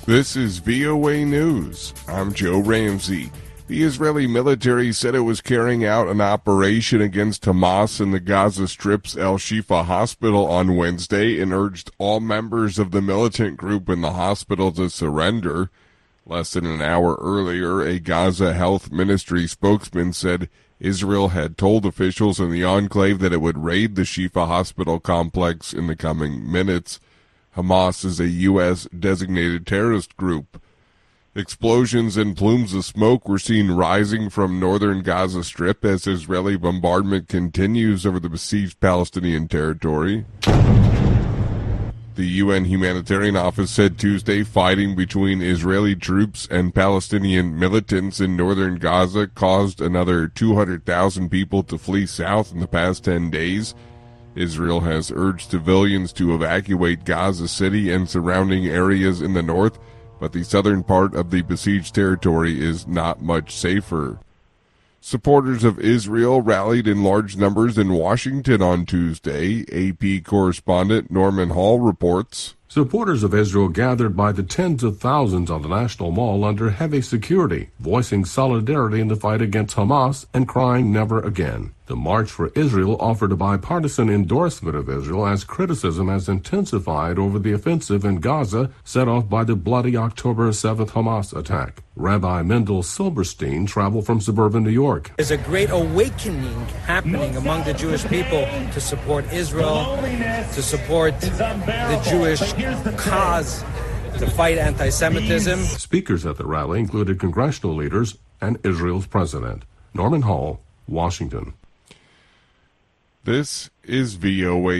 This is VOA News. I'm Joe Ramsey. The Israeli military said it was carrying out an operation against Hamas in the Gaza Strip's El Shifa hospital on Wednesday and urged all members of the militant group in the hospital to surrender. Less than an hour earlier, a Gaza Health Ministry spokesman said Israel had told officials in the enclave that it would raid the Shifa hospital complex in the coming minutes. Hamas is a U.S. designated terrorist group. Explosions and plumes of smoke were seen rising from northern Gaza Strip as Israeli bombardment continues over the besieged Palestinian territory. The UN Humanitarian Office said Tuesday fighting between Israeli troops and Palestinian militants in northern Gaza caused another 200,000 people to flee south in the past 10 days. Israel has urged civilians to evacuate Gaza City and surrounding areas in the north, but the southern part of the besieged territory is not much safer. Supporters of Israel rallied in large numbers in Washington on Tuesday. AP correspondent Norman Hall reports. Supporters of Israel gathered by the tens of thousands on the National Mall under heavy security, voicing solidarity in the fight against Hamas and crying never again. The March for Israel offered a bipartisan endorsement of Israel as criticism has intensified over the offensive in Gaza set off by the bloody October 7th Hamas attack. Rabbi Mendel Silberstein traveled from suburban New York. There's a great awakening happening among the Jewish people to support Israel, to support the Jewish cause, to fight anti-Semitism. Speakers at the rally included congressional leaders and Israel's president. Norman Hall, Washington. This is VOA